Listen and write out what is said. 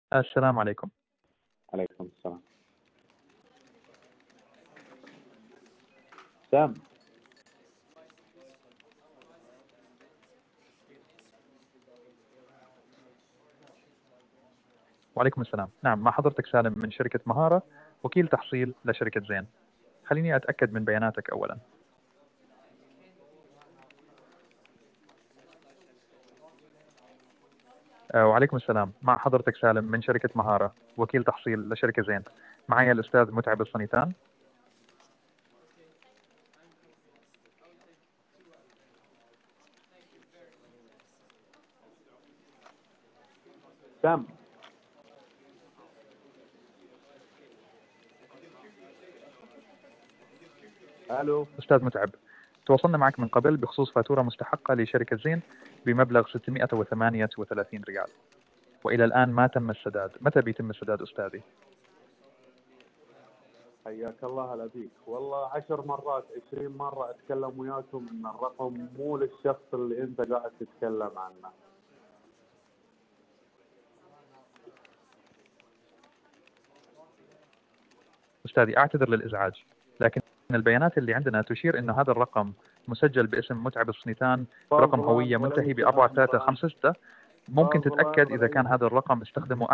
السلام عليكم. عليكم السلام. سام. وعليكم السلام. نعم، مع حضرتك سالم من شركة مهارة، وكيل تحصيل لشركة زين. خليني أتأكد من بياناتك أولا. وعليكم السلام. مع حضرتك سالم من شركة مهارة، وكيل تحصيل لشركة زين. معي الأستاذ متعب الصنيتان. سام. الو أستاذ متعب، تواصلنا معك من قبل بخصوص فاتورة مستحقة لشركة زين بمبلغ 638 ريال، وإلى الآن ما تم السداد. متى بيتم السداد أستاذي؟ حياك الله. هلا بيك. والله 10 مرات 20 مرة اتكلم وياكم ان الرقم مو للشخص اللي انت قاعد تتكلم عنه. أستاذي أعتذر للإزعاج، لكن البيانات اللي عندنا تشير أن هذا الرقم مسجل باسم متعب الصنيتان برقم فضلا هوية منتهي وليس ب 4356. امرا. ممكن فضلا تتأكد إذا كان وليس هذا الرقم استخدمه